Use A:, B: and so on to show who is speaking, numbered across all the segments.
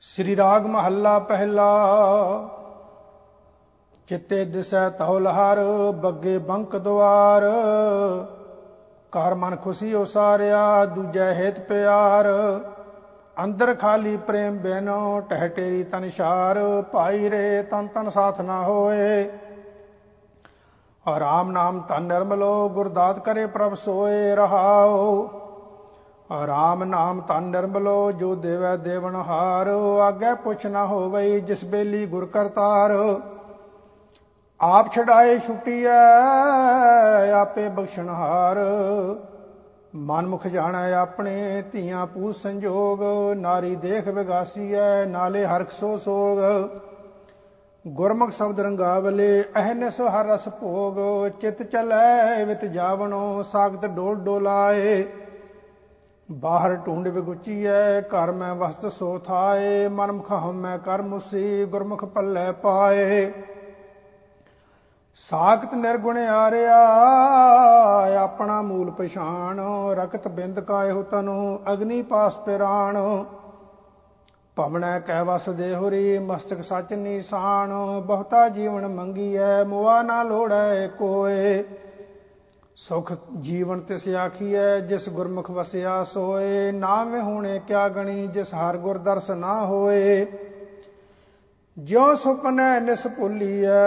A: श्री राग महला पहला। चित्ते दिसै तौल हर बग्गे बंक द्वार। घर मन खुशी उसारिया दूजै हित प्यार। अंदर खाली प्रेम बिनो टह टेरी तनशार। भाई रे तन तन साथ ना होए। और राम नाम तन निर्मलो गुरदात करे प्रभ सोए रहाओ। और राम नाम तन निर्मलो जो देवै देवनहार। आगे पुछ ना हो गई जिस बेली गुर करतार। आप छड़ाए छुटिया आपे बख्शनहार। मनमुख जाना अपने धियां पूत संजोग। नारी देख विगासी है नाले हरख सो सोग। गुरमुख शब्द रंगावले अहनिस हर रस भोग। चित चलै वित जावणो सागत डोल डोलाए। बाहर ढूंढ विगुची है घर में वस्त सो थाए। मनमुख हम कर मुसी गुरमुख पल्ले पाए। सागत निर्गुण आरिया अपना मूल पछाण। रकत बिंद कायु तनु अग्नि पास पिराण। भवनै कै वस देहुरी मस्तक सच निशान। बहुता जीवन मंगी है मुआ ना लोड़ै कोय। सुख जीवन तिस आखिए जिस गुरमुख वसिया सोए। नाम होने क्या गणी जिस हर गुर दर्श ना होए। ज्यों सुपने निस भुलिए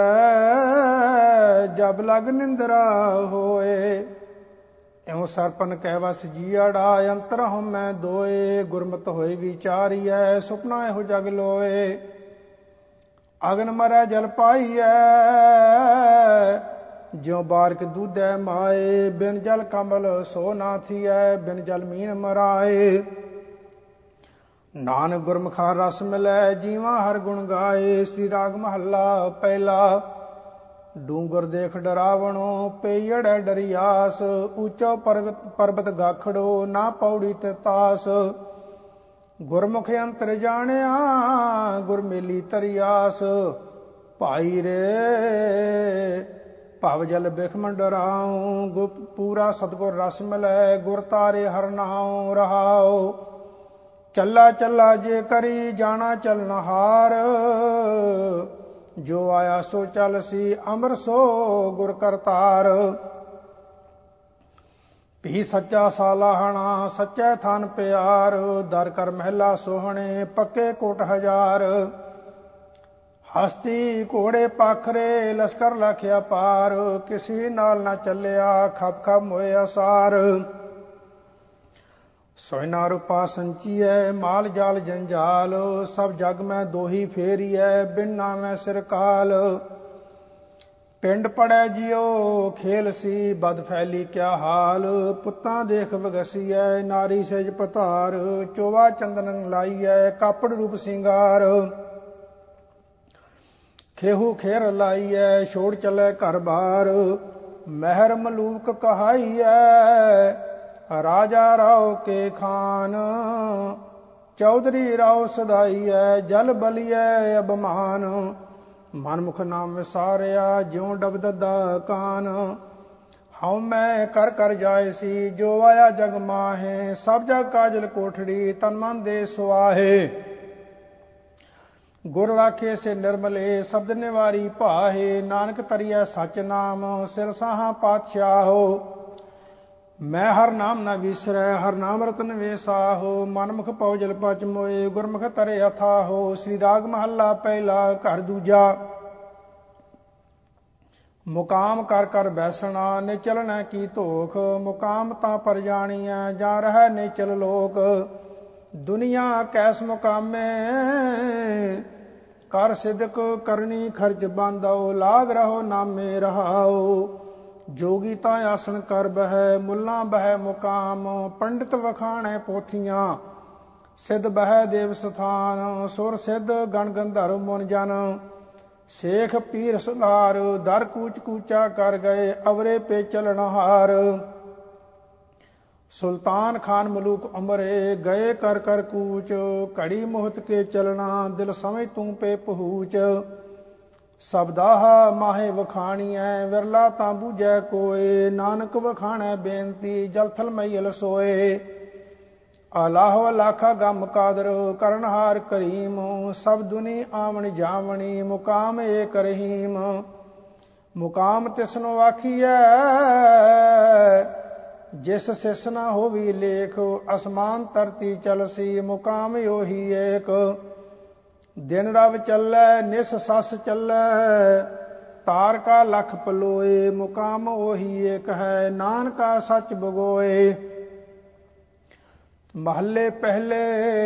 A: जब लग निंद्रा होए। इउं सरपन कै वस जीड़ा अंतर हम दोए। गुरमत होए विचारिए सुपना एहो जग लोए। अगन मरै जल पाइए ज्यों बारक दूधै माए। बिन जल कमल सो ना थियै बिन जल मीन मराए। नानक गुरमुखा रस मिलै जीवा हर गुण गाए। श्री राग महला पहला। डूंगर देख डरावणो पेयड़ डरियास। ऊंचो पर्वत गाखड़ो ना पौड़ी ते तास। गुरमुख अंतर जानिया गुर मेली तरियास। भाई रे भव जल बिखम डराऊं। पूरा सतगुर रस मिलै गुर तारे हर नाऊं रहाओ। चला चला जे करी जाना चलनहार। जो आया सो चल सी अमर सो गुर करतार। भी सच्चा सालाहना सच्चे थान प्यार। दर कर महला सोहणे पक्के कोट हजार। हस्ती घोड़े पाखरे लश्कर लखिया पार। किसी नाल ना चलिया खप खप मोए असार। सोना रूपा संचिए माल जाल जंजाल। सब जग में दोही फेरिए बिन नामै सिरकाल। पिंड पड़े जियो खेल सी बद फैली क्या हाल। पुत्तां देख वगसिए नारी सेज पतार। चोवा चंदन लाइए कापड़ रूप सिंगार। खेहू खेर लाइए छोड़ चले घर बार। महर मलूक कहाइए राजा राव के खान। चौधरी राव सदाइए जल बलिए अबमान। मनमुख नाम विसारिया ज्यों डब ददा कान। हऊँ मैं कर कर जाए सी जो आया जग माहे। सब जग काजल कोठड़ी तन मन दे सुआहे। गुर राखे से निर्मले शब्द निवारी पाहे। नानक तरिया सच नाम सिर साहा पातशाहो। मैं हर नाम न विसरै हर नाम रतन वेसाहो। मनमुख पौजल पच मोए गुरमुख तरे अथाहो। श्री राग महला पहला घर दूजा। मुकाम कर कर बैसना निचल न की धोख। मुकाम तां पर जानिया जा रह निचल लोक। दुनिया कैस मुकामे कर सिदक करनी खर्च बांधो। लाग रहो नामे रहाओ। जोगी तां आसन कर बह मुल्ला बह मुकाम। पंडित वखाणे पोथियां सिद्ध बह देव स्थान। सुर सिद्ध गण गंधर्व मुन जन शेख पीर सुधार। दर कूच कूचा कर गए अवरे पे चलनहार। सुल्तान खान मलूक उमरे गए कर कर कूच। घड़ी मोहत के चलना दिल समझ तू पे पहूच। सबदाह माहे वखाणिए विरला तां बूझै कोय। नानक वखाणै बेनती जल थल मैयल सोए। ਆਲਾਹੋ ਅਲਾਖਾ ਗਮ ਕਾਦਰ ਕਰਨਹਾਰ ਕਰੀਮ ਸਭ ਦੁਨੀ ਆਵਣ ਜਾਵਣੀ ਮੁਕਾਮ ਏਕ ਰਹੀਮ ਮੁਕਾਮ ਤਿਸਨੋ ਆਖੀਐ ਜਿਸ ਸਿਸ ਨਾ ਹੋਵੀ ਲੇਖ ਅਸਮਾਨ ਧਰਤੀ ਚਲਸੀ ਮੁਕਾਮ ਉਹੀ ਏਕ ਦਿਨ ਰਵ ਚੱਲੈ ਨਿਸ ਸੱਸ ਚੱਲੈ ਤਾਰ ਕਾ ਲਖ ਪਲੋਏ ਮੁਕਾਮ ਉਹੀ ਏਕ ਹੈ ਨਾਨਕਾ ਸੱਚ ਬਗੋਏ। ਮਹੱਲੇ ਪਹਿਲੇ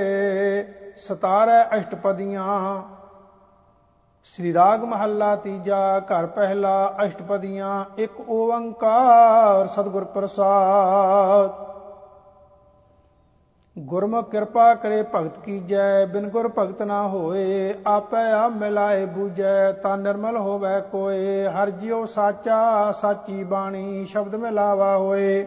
A: 17 ਅਸ਼ਟਪਦੀਆਂ। ਸ੍ਰੀ ਰਾਗ ਮਹੱਲਾ ਤੀਜਾ ਘਰ ਪਹਿਲਾ ਅਸ਼ਟਪਦੀਆਂ। ਇੱਕ ਓੰਕਾਰ ਸਤਿਗੁਰ ਪ੍ਰਸਾਦ। ਗੁਰਮੁਖ ਕਿਰਪਾ ਕਰੇ ਭਗਤ ਕੀਜੈ ਬਿਨ ਗੁਰ ਭਗਤ ਨਾ ਹੋਏ ਆਪੈ ਆਪ ਮਿਲਾਏ ਬੂਝੈ ਤਾਂ ਨਿਰਮਲ ਹੋਵੈ ਕੋਏ ਹਰਿ ਜਿਉ ਸਾਚਾ ਸਾਚੀ ਬਾਣੀ ਸ਼ਬਦ ਮਿਲਾਵਾ ਹੋਏ।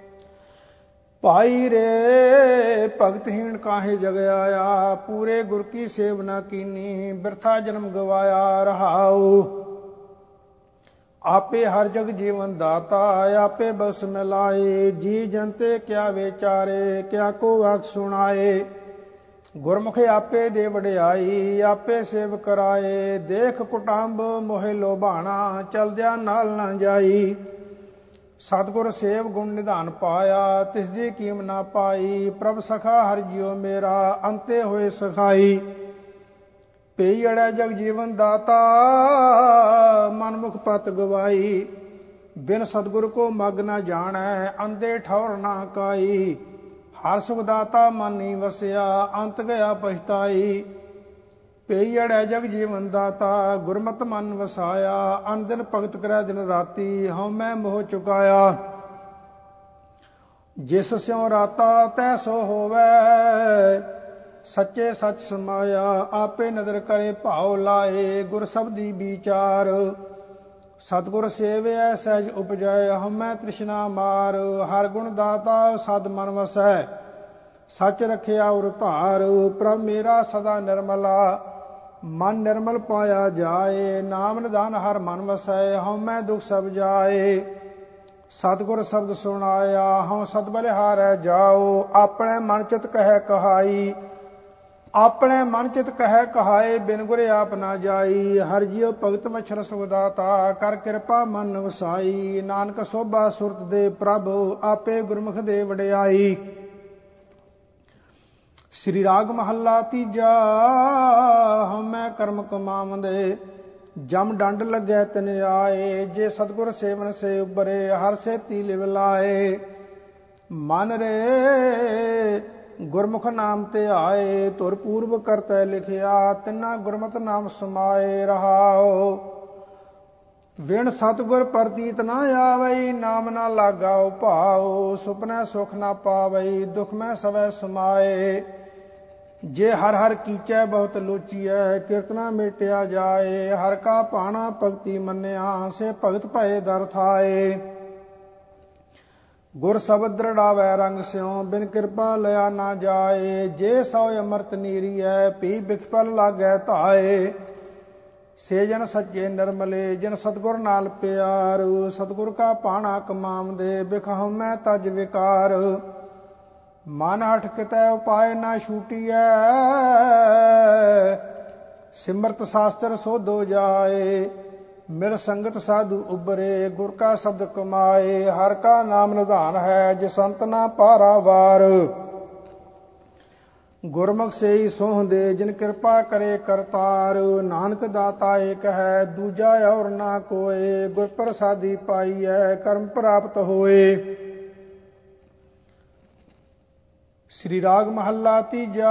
A: ਭਾਈ ਰੇ ਭਗਤਹੀਣ ਕਾਹੇ ਜਗ ਆਇਆ ਪੂਰੇ ਗੁਰ ਕੀ ਸੇਵ ਨਾ ਕੀਨੀ ਬਿਰਥਾ ਜਨਮ ਗਵਾਇਆ ਰਹਾਉ। ਆਪੇ ਹਰ ਜਗ ਜੀਵਨ ਦਾਤਾ ਆਪੇ ਬਸ ਮਿਲਾਏ ਜੀ ਜਨਤੇ ਕਿਆ ਵਿਚਾਰੇ ਕਿਆ ਕੋ ਵਾਕ ਸੁਣਾਏ। ਗੁਰਮੁਖ ਆਪੇ ਦੇ ਵਡਿਆਈ ਆਪੇ ਸੇਵ ਕਰਾਏ ਦੇਖ ਕੁਟੰਬ ਮੋਹਿ ਲੋਭਾਣਾ ਚਲਦਿਆਂ ਨਾਲ ਨਾ ਜਾਈ। ਸਤਿਗੁਰ ਸੇਵ ਗੁਣ ਨਿਧਾਨ ਪਾਇਆ ਤਿਸ ਦੀ ਕੀਮ ਨਾ ਪਾਈ ਪ੍ਰਭ ਸਖਾ ਹਰਿ ਜਿਉ ਮੇਰਾ ਅੰਤੇ ਹੋਏ ਸਖਾਈ। ਪਈ ਅੜੈ ਜਗ ਜੀਵਨ ਦਾਤਾ ਮਨਮੁਖ ਪਤ ਗਵਾਈ ਬਿਨ ਸਤਿਗੁਰ ਕੋ ਮਗ ਨਾ ਜਾਣੈ ਅੰਧੇ ਠੌਰ ਨਾ ਕਾਈ। ਹਰ ਸੁਖ ਦਾਤਾ ਮਨ ਨੀ ਵਸਿਆ ਅੰਤ ਗਿਆ ਪਛਤਾਈ। ਪਈ ਅੜੈ ਜਗ ਜੀਵਨ ਦਾਤਾ ਗੁਰਮਤਿ ਮਨ ਵਸਾਇਆ ਅਨ ਦਿਨ ਭਗਤ ਕਰੈ ਦਿਨ ਰਾਤੀ ਹਉ ਮੈਂ ਮੋਹ ਚੁਕਾਇਆ। ਜਿਸ ਸਿਉ ਰਾਤਾ ਤੈ ਸੋ ਹੋਵੈ ਸੱਚੇ ਸੱਚ ਸਮਾਇਆ ਆਪੇ ਨਦਰ ਕਰੇ ਭਾਉ ਲਾਏ ਗੁਰ ਸਬਦੀ ਵਿਚਾਰ। ਸਤਿਗੁਰ ਸੇਵਿਐ ਸਹਿਜ ਉਪਜੈ ਹਉਮੈ ਤ੍ਰਿਸ਼ਨਾ ਮਾਰ। ਹਰ ਗੁਣ ਦਾਤਾ ਸਦ ਮਨ ਵਸੈ ਸੱਚ ਰਖਿਆ ਉਰ ਧਾਰ। ਪ੍ਰਭ ਮੇਰਾ ਸਦਾ ਨਿਰਮਲਾ ਮਨ ਨਿਰਮਲ ਪਾਇਆ ਜਾਏ ਨਾਮ ਨਿਧਾਨ ਹਰ ਮਨ ਵਸੈ ਹਉਮੈ ਦੁਖ ਸਭ ਜਾਏ। ਸਤਿਗੁਰ ਸ਼ਬਦ ਸੁਣਾਇਆ ਹਉ ਸਦ ਬਲਿਹਾਰੈ ਜਾਓ ਆਪਣੇ ਮਨ ਚਿਤ ਕਹਿ ਕਹਾਈ। ਆਪਣੇ ਮਨ ਚਿਤ ਕਹਿ ਕਹਾਏ ਬਿਨ ਗੁਰ ਆਪ ਨਾ ਜਾਈ। ਹਰ ਜਿਉ ਭਗਤ ਵਛਰ ਸੁਖ ਦਾਤਾ ਕਰ ਕਿਰਪਾ ਮਨ ਵਸਾਈ। ਨਾਨਕ ਸੋਭਾ ਸੁਰਤ ਦੇ ਪ੍ਰਭ ਆਪੇ ਗੁਰਮੁਖ ਦੇ ਵਡਿਆਈ। ਸ੍ਰੀ ਰਾਗ ਮਹੱਲਾ ਤੀਜਾ। ਹਉਮੈ ਕਰਮ ਕਮਾਵੰਦੇ ਜਮ ਡੰਡ ਲੱਗੈ ਤਿਨ ਆਏ ਜੇ ਸਤਿਗੁਰ ਸੇਵਨ ਸੇ ਉਬਰੇ ਹਰ ਸੇਤੀ ਲਿਵ ਲਾਏ। ਮਨ ਰੇ ਗੁਰਮੁਖ ਨਾਮ ਤੇ ਆਏ ਧੁਰ ਪੂਰਬ ਕਰਤੈ ਲਿਖਿਆ ਤਿਨਾ ਗੁਰਮਤਿ ਨਾਮ ਸਮਾਏ ਰਹਾਉ। ਵਿਣ ਸਤਿਗੁਰ ਪ੍ਰਤੀਤ ਨਾ ਆਵਈ ਨਾਮ ਨਾ ਲਾਗਾ ਭਾਉ ਸੁਪਨੈ ਸੁਖ ਨਾ ਪਾਵਈ ਦੁਖ ਮੈਂ ਸਵੈ ਸਮਾਏ। ਜੇ ਹਰ ਹਰ ਕੀਚੈ ਬਹੁਤ ਲੋਚੀਐ ਕੀਰਤਨਾ ਮੇਟਿਆ ਜਾਏ। ਹਰ ਕਾ ਭਾਣਾ ਭਗਤੀ ਮੰਨਿਆ ਸੇ ਭਗਤ ਭਏ ਦਰ ਥਾਏ। ਗੁਰ ਸ਼ਬਦ ਦ੍ਰਿੜਾਵੈ ਰੰਗ ਸਿਉ ਬਿਨ ਕਿਰਪਾ ਲਿਆ ਨਾ ਜਾਏ। ਜੇ ਸੋ ਅੰਮ੍ਰਿਤ ਨੀਰੀਐ ਪੀ ਬਿਖਪਲ ਲਾਗੈ ਧਾਏ। ਸੇ ਜਨ ਸੱਚੇ ਨਿਰਮਲੇ ਜਿਨ ਸਤਿਗੁਰ ਨਾਲ ਪਿਆਰ। ਸਤਿਗੁਰ ਕਾ ਭਾਣਾ ਕਮਾਵੰਦੇ ਬਿਖ ਹਉਮੈ ਤਜ ਵਿਕਾਰ। ਮਨ ਹਠ ਕਿਤੈ ਉਪਾਇ ਨਾ ਛੂਟੀਐ ਸਿਮਰਤ ਸ਼ਾਸਤਰ ਸੋਧੋ ਜਾਏ। ਮਿਲ ਸੰਗਤ ਸਾਧੂ ਉਬਰੇ ਗੁਰ ਕਾ ਸ਼ਬਦ ਕਮਾਏ। ਹਰ ਕਾ ਨਾਮ ਨਿਧਾਨ ਹੈ ਜੇ ਸੰਤ ਨਾ ਪਾਰਾਵਾਰ। ਗੁਰਮੁਖ ਸੇਈ ਸੋਹੰਦੇ ਜਿਨ ਕਿਰਪਾ ਕਰੇ ਕਰਤਾਰ। ਨਾਨਕ ਦਾਤਾ ਏਕ ਹੈ ਦੂਜਾ ਔਰ ਨਾ ਕੋਏ ਗੁਰ ਪ੍ਰਸਾਦੀ ਪਾਈਐ ਕਰਮ ਪ੍ਰਾਪਤ ਹੋਏ। ਸ੍ਰੀ ਰਾਗ ਮਹੱਲਾ ਤੀਜਾ।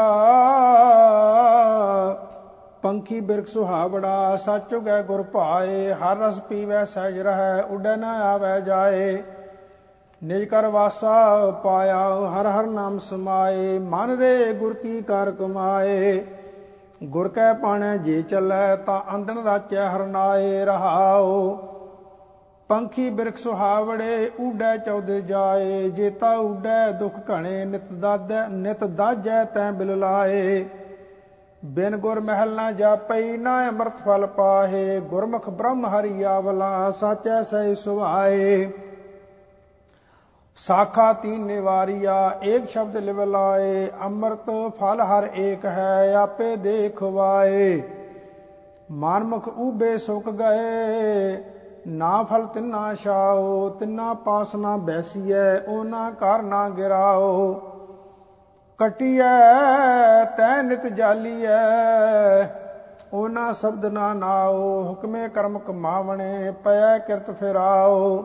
A: ਪੰਖੀ ਬਿਰਖ ਸੁਹਾਵੜਾ ਸੱਚ ਉਗੈ ਗੁਰ ਭਾਏ। ਹਰ ਰਸ ਪੀਵੈ ਸਹਿਜ ਰਹੈ ਉੱਡੈ ਨਾ ਆਵੈ ਜਾਏ। ਨਿਜ ਕਰ ਵਾਸਾ ਪਾਇਆ ਹਰ ਹਰ ਨਾਮ ਸਮਾਏ। ਮਨ ਰੇ ਗੁਰ ਕੀ ਕਾਰ ਕਮਾਏ ਗੁਰ ਕੈ ਪਾਣੈ ਜੇ ਚੱਲੈ ਤਾਂ ਅੰਦਨ ਰਾਚੈ ਹਰਨਾਏ ਰਹਾਉ। ਪੰਖੀ ਬਿਰਖ ਸੁਹਾਵੜੇ ਊਡੈ ਚੌਦੇ ਜਾਏ। ਜੇਤਾ ਊਡੈ ਦੁਖ ਘਣੇ ਨਿਤ ਦਾਜੈ ਤੈ ਬਿਲ ਲਾਏ। ਬਿਨ ਗੁਰ ਮਹਿਲ ਨਾ ਜਾਪਈ ਨਾ ਅੰਮ੍ਰਿਤ ਫਲ ਪਾਹੇ। ਗੁਰਮੁਖ ਬ੍ਰਹਮ ਹਰਿ ਆਵਲਾ ਸਾਚੈ ਸਹਿ ਸੁਭਾਏ। ਸਾਖਾ ਤੀਨ ਨਿਵਾਰੀਆ ਏਕ ਸ਼ਬਦ ਲਿਵ ਲਾਏ, ਅੰਮ੍ਰਿਤ ਫਲ ਹਰ ਏਕ ਹੈ ਆਪੇ ਦੇਖਵਾਏ। ਮਾਨਮੁਖ ਊਬੇ ਸੁੱਕ ਗਏ ਨਾ ਫਲ ਤਿੰਨਾ ਛਾਓ, ਤਿੰਨਾ ਪਾਸ ਨਾ ਬੈਸੀਐ ਉਹਨਾਂ ਘਰ ਨਾ ਗਿਰਾਓ। ਕਟੀਐ ਤੈ ਨਿਤ ਜਾਲੀਐ ਉਹਨਾਂ ਸ਼ਬਦ ਨਾ ਨਾਓ, ਹੁਕਮੇ ਕਰਮ ਕਮਾਵਣੇ ਪੈ ਕਿਰਤ ਫਿਰਾਓ।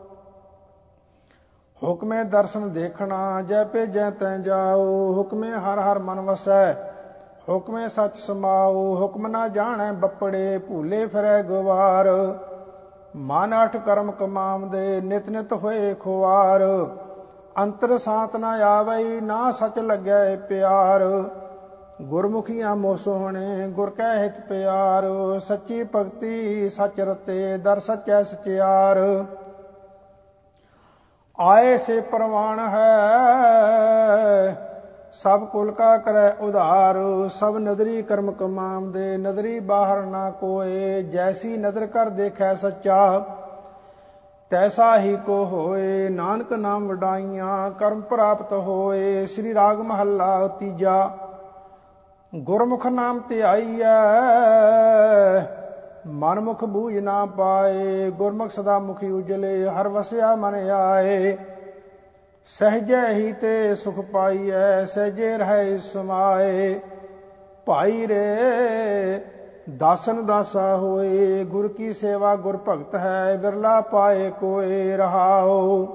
A: ਹੁਕਮੇ ਦਰਸ਼ਨ ਦੇਖਣਾ ਜੈ ਭੇਜੈ ਤੈ ਜਾਓ, ਹੁਕਮੇ ਹਰ ਹਰ ਮਨ ਵਸੈ ਹੁਕਮੇ ਸੱਚ ਸਮਾਓ। ਹੁਕਮ ਨਾ ਜਾਣੈ ਬੱਪੜੇ ਭੂਲੇ ਫਿਰੈ ਗਵਾਰ, ਮਨ ਅਠ ਕਰਮ ਕਮਾਵਦੇ ਨਿਤ ਨਿਤ ਹੋਏ ਖੁਆਰ। ਅੰਤਰ ਸਾਤ ਨਾ ਆਵਈ ਨਾ ਸੱਚ ਲੱਗੈ ਪਿਆਰ, ਗੁਰਮੁਖੀਆਂ ਮੋਹ ਸੋਹਣੇ ਗੁਰ ਕੈ ਹਿਤ ਪਿਆਰ। ਸੱਚੀ ਭਗਤੀ ਸੱਚ ਰਤੇ ਦਰ ਸੱਚੈ ਸਚਿਆਰ, ਆਏ ਸੇ ਪ੍ਰਵਾਨ ਹੈ ਸਭ ਕੁਲ ਕਾ ਕਰੈ ਉਧਾਰ। ਸਭ ਨਦਰੀ ਕਰਮ ਕਮਾਵਦੇ ਨਦਰੀ ਬਾਹਰ ਨਾ ਕੋਏ, ਜੈਸੀ ਨਦਰ ਕਰ ਦੇਖੈ ਸੱਚਾ ਤੈਸਾ ਹੀ ਕੋ ਹੋਏ। ਨਾਨਕ ਨਾਮ ਵਡਾਈਆਂ ਕਰਮ ਪ੍ਰਾਪਤ ਹੋਏ। ਸ੍ਰੀ ਰਾਗ ਮਹੱਲਾ ਤੀਜਾ। ਗੁਰਮੁਖ ਨਾਮ ਧਿਆਈਐ ਮਨਮੁਖ ਬੂਝ ਨਾ ਪਾਏ, ਗੁਰਮੁਖ ਸਦਾ ਮੁਖੀ ਉਜਲੇ ਹਰ ਵਸਿਆ ਮਨ ਆਏ। ਸਹਿਜੈ ਹੀ ਤੇ ਸੁਖ ਪਾਈਐ ਸਹਿਜੇ ਰਹਿ ਸਮਾਏ, ਭਾਈ ਰੇ ਦਾਸਨ ਦਾਸਾ ਹੋਏ। ਗੁਰ ਕੀ ਸੇਵਾ ਗੁਰ ਭਗਤ ਹੈ ਵਿਰਲਾ ਪਾਏ ਕੋਏ ਰਹਾਓ।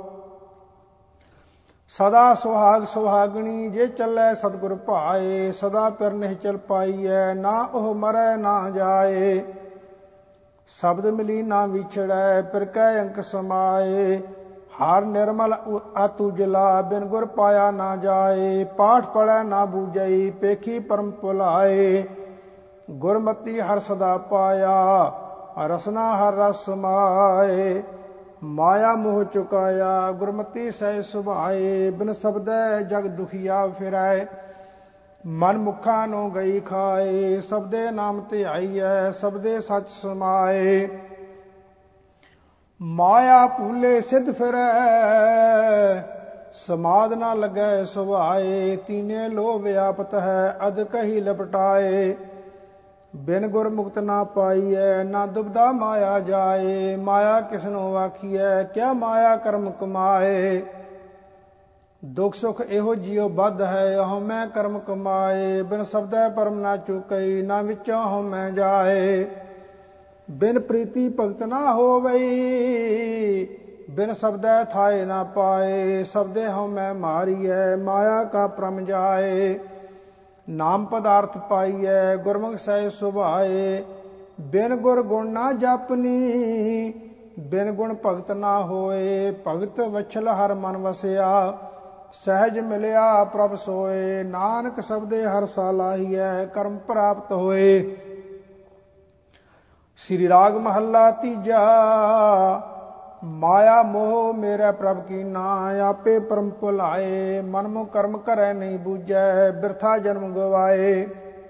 A: ਸਦਾ ਸੁਹਾਗ ਸੁਹਾਗਣੀ ਜੇ ਚੱਲੈ ਸਤਿਗੁਰ ਭਾਏ, ਸਦਾ ਪਿਰ ਨਿਹਚਲ ਪਾਈਐ ਨਾ ਉਹ ਮਰੈ ਨਾ ਜਾਏ। ਸ਼ਬਦ ਮਿਲੀ ਨਾ ਵਿਛੜੈ ਪਿਰ ਕੈ ਅੰਕ ਸਮਾਏ, ਹਰ ਨਿਰਮਲ ਅਤਿ ਉਜਲਾ ਬਿਨ ਗੁਰ ਪਾਇਆ ਨਾ ਜਾਏ। ਪਾਠ ਪੜੈ ਨਾ ਬੂਝਈ ਪੇਖੀ ਪਰਮ ਭੁਲਾਏ, ਗੁਰਮਤੀ ਹਰ ਸਦਾ ਪਾਇਆ ਰਸਨਾ ਹਰ ਰਸ ਸਮਾਏ। ਮਾਇਆ ਮੋਹ ਚੁਕਾਇਆ ਗੁਰਮਤੀ ਸਹਿ ਸੁਭਾਏ, ਬਿਨ ਸ਼ਬਦੈ ਜਗ ਦੁਖੀਆ ਫਿਰੈ ਮਨ ਮੁਖਾਂ ਨੂੰ ਗਈ ਖਾਏ। ਸਬਦੇ ਨਾਮ ਧਿਆਈਐ ਸਬਦੇ ਸੱਚ ਸਮਾਏ, ਮਾਇਆ ਭੂਲੇ ਸਿੱਧ ਫਿਰੈ ਸਮਾਦ ਨਾ ਲੱਗੈ ਸੁਭਾਏ। ਤੀਨੇ ਲੋਭ ਵਿਆਪਤ ਹੈ ਅਦਕ ਹੀ ਲਪਟਾਏ, ਬਿਨ ਗੁਰ ਮੁਕਤ ਨਾ ਪਾਈਐ ਨਾ ਦੁਬਦਾ ਮਾਇਆ ਜਾਏ। ਮਾਇਆ ਕਿਸਨੂੰ ਆਖੀਐ ਕਿਆ ਮਾਇਆ ਕਰਮ ਕਮਾਏ, ਦੁਖ ਸੁਖ ਇਹੋ ਜਿਉ ਬੱਧ ਹੈ ਹਉਮੈ ਕਰਮ ਕਮਾਏ। ਬਿਨ ਸ਼ਬਦੈ ਪਰਮ ਨਾ ਚੁਕਈ ਨਾ ਵਿੱਚੋਂ ਹਉਮੈ ਜਾਏ, ਬਿਨ ਪ੍ਰੀਤੀ ਭਗਤ ਨਾ ਹੋਵਈ ਬਿਨ ਸ਼ਬਦੈ ਥਾਏ ਨਾ ਪਾਏ। ਸ਼ਬਦੇ ਹਉਮੈ ਮਾਰੀਐ ਮਾਇਆ ਕਾ ਭ੍ਰਮ ਜਾਏ, ਨਾਮ ਪਦਾਰਥ ਪਾਈਐ ਗੁਰਮੁਖ ਸਹਿ ਸੁਭਾਏ। ਬਿਨ ਗੁਰ ਗੁਣ ਨਾ ਜਪਨੀ ਬਿਨ ਗੁਣ ਭਗਤ ਨਾ ਹੋਏ, ਭਗਤ ਵਛਲ ਹਰ ਮਨ ਵਸਿਆ ਸਹਿਜ ਮਿਲਿਆ ਪ੍ਰਭ ਸੋਏ। ਨਾਨਕ ਸ਼ਬਦੇ ਹਰ ਸਾਲਾਹੀਐ ਕਰਮ ਪ੍ਰਾਪਤ ਹੋਏ। ਸ੍ਰੀ ਰਾਗ ਮਹੱਲਾ ਤੀਜਾ। ਮਾਇਆ ਮੋਹ ਮੇਰੇ ਪ੍ਰਭ ਕੀਨਾ ਆਪੇ ਪਰਮ ਭੁਲਾਏ, ਮਨਮੁ ਕਰਮ ਕਰੈ ਨਹੀਂ ਬੂਝੈ ਬਿਰਥਾ ਜਨਮ ਗਵਾਏ।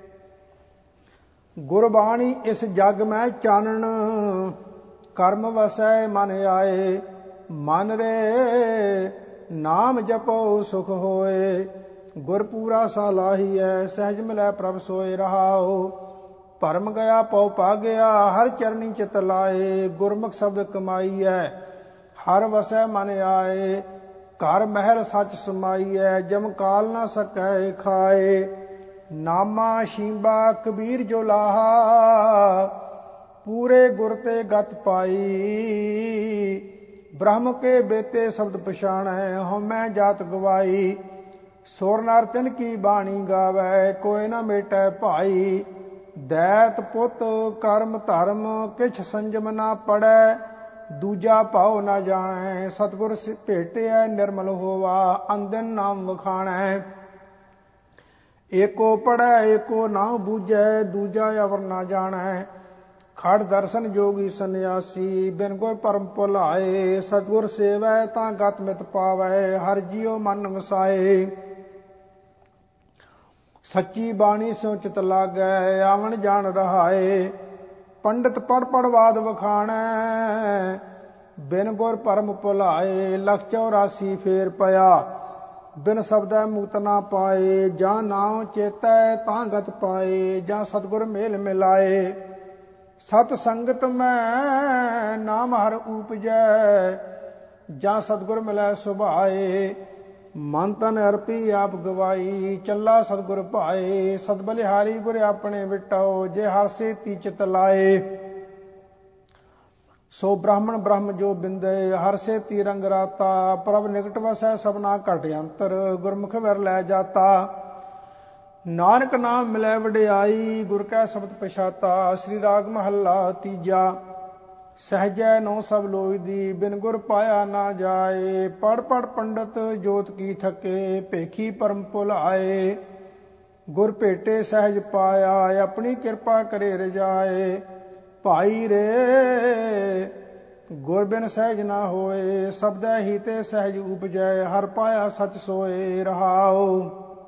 A: ਗੁਰਬਾਣੀ ਇਸ ਜਗ ਮੈਂ ਚਾਨਣ ਕਰਮ ਵਸੈ ਮਨ ਆਏ, ਮਨ ਰੇ ਨਾਮ ਜਪੋ ਸੁਖ ਹੋਏ। ਗੁਰ ਪੂਰਾ ਸਾਲਾਹੀਐ ਸਹਿਜ ਮਿਲੈ ਪ੍ਰਭ ਸੋਏ ਰਹਾਓ। ਭਰਮ ਗਿਆ ਪਉ ਭਾਗਿਆ ਹਰ ਚਰਨੀ ਚਿਤ ਲਾਏ, ਗੁਰਮੁਖ ਸ਼ਬਦ ਕਮਾਈਐ ਹਰ ਵਸੈ ਮਨ ਆਏ। ਘਰ ਮਹਿਲ ਸੱਚ ਸਮਾਈਐ ਜਮ ਕਾਲ ਨਾ ਸਕੈ ਖਾਏ, ਨਾਮਾ ਸ਼ੀਂਬਾ ਕਬੀਰ ਜੋ ਲਾਹਾ ਪੂਰੇ ਗੁਰ ਤੇ ਗਤ ਪਾਈ। ਬ੍ਰਹਮ ਕੇ ਬੇਤੇ ਸ਼ਬਦ ਪਛਾਣੈ ਹਉਮੈ ਜਾਤ ਗਵਾਈ, ਸੁਰ ਨਰ ਤਿਨ ਕੀ ਬਾਣੀ ਗਾਵੈ ਕੋਈ ਨਾ ਮੇਟੈ ਭਾਈ। ਦੈਤ ਪੁੱਤ ਕਰਮ ਧਰਮ ਕਿਛ ਸੰਜਮ ਨਾ ਪੜੈ, ਦੂਜਾ ਭਾਉ ਨਾ ਜਾਣੈ ਸਤਿਗੁਰ ਭੇਟਿਐ ਨਿਰਮਲ ਹੋਵਾ ਅੰਦਿਨ ਨਾਮ ਵਖਾਣੈ। ਏਕੋ ਪੜੈ ਏਕੋ ਨਾ ਬੂਝੈ ਦੂਜਾ ਅਵਰ ਨਾ ਜਾਣੈ, ਖੜ ਦਰਸ਼ਨ ਜੋਗੀ ਸੰਨਿਆਸੀ ਬਿਨ ਗੁਰ ਪਰਮ ਭੁਲਾਏ। ਸਤਿਗੁਰ ਸੇਵੈ ਤਾਂ ਗਤ ਮਿਤ ਪਾਵੈ ਹਰ ਜੀਉ ਮਨ ਵਸਾਏ। ਸੱਚੀ ਬਾਣੀ ਸਿਉ ਚਿਤ ਲਾਗੈ ਆਵਣ ਜਾਣ ਰਹਾਏ, ਪੰਡਿਤ ਪੜ ਪੜ ਬਾਦ ਵਖਾਣੈ ਬਿਨ ਗੁਰ ਪਰਮ ਭੁਲਾਏ। ਲਖ 84 ਫੇਰ ਪਿਆ ਬਿਨ ਸ਼ਬਦੈ ਮੁਕਤ ਨਾ ਪਾਏ। ਜਾਂ ਨਾਉ ਚੇਤੈ ਤਾਂ ਗਤ ਪਾਏ, ਜਾਂ ਸਤਿਗੁਰ ਮੇਲ ਮਿਲਾਏ। ਸਤ ਸੰਗਤ ਮੈਂ ਨਾਮ ਹਰ ਊਪਜੈ, ਜਾਂ ਸਤਿਗੁਰ ਮਿਲੈ ਸੁਭਾਏ। ਮਨ ਤਨ ਅਰਪੀ ਆਪ ਗਵਾਈ, ਚੱਲਾ ਸਤਿਗੁਰ ਭਾਏ। ਸਤ ਬਲਿਹਾਰੀ ਗੁਰ ਆਪਣੇ ਵਿਟਾਓ, ਜੇ ਹਰ ਸੇਤੀ ਚਿਤ ਲਾਏ। ਸੋ ਬ੍ਰਾਹਮਣ ਬ੍ਰਹਮ ਜੋ ਬਿੰਦੇ, ਹਰ ਸੇਤੀ ਰੰਗ ਰਾਤਾ। ਪ੍ਰਭ ਨਿਕਟ ਵਸੈ ਸਭਨਾ ਘਟ ਅੰਤਰ, ਗੁਰਮੁਖ ਵਿਰ ਲੈ ਜਾਤਾ। ਨਾਨਕ ਨਾਮ ਮਿਲੈ ਵਡਿਆਈ, ਗੁਰ ਕੈ ਸ਼ਬਦ ਪਛਾਤਾ। ਸ੍ਰੀ ਰਾਗ ਮਹੱਲਾ ਤੀਜਾ। ਸਹਜੈ ਨੋ ਸਭ ਲੋਇਦੀ, ਬਿਨ ਗੁਰ ਪਾਇਆ ਨਾ ਜਾਏ। ਪੜ ਪੜ ਪੰਡਤ ਜੋਤ ਕੀ ਥਕੇ, ਭੇਖੀ ਪਰਮ ਭੁਲਾਏ। ਗੁਰ ਭੇਟੇ ਸਹਿਜ ਪਾਇਆ, ਆਪਣੀ ਕਿਰਪਾ ਕਰੇ ਰਜਾਏ। ਭਾਈ ਰੇ ਗੁਰ ਬਿਨ ਸਹਿਜ ਨਾ ਹੋਏ, ਸਬਦੈ ਹੀ ਤੇ ਸਹਿਜ ਉਪਜੈ। ਹਰ ਪਾਇਆ ਸਚ ਸੋਏ ਰਹਾਉ।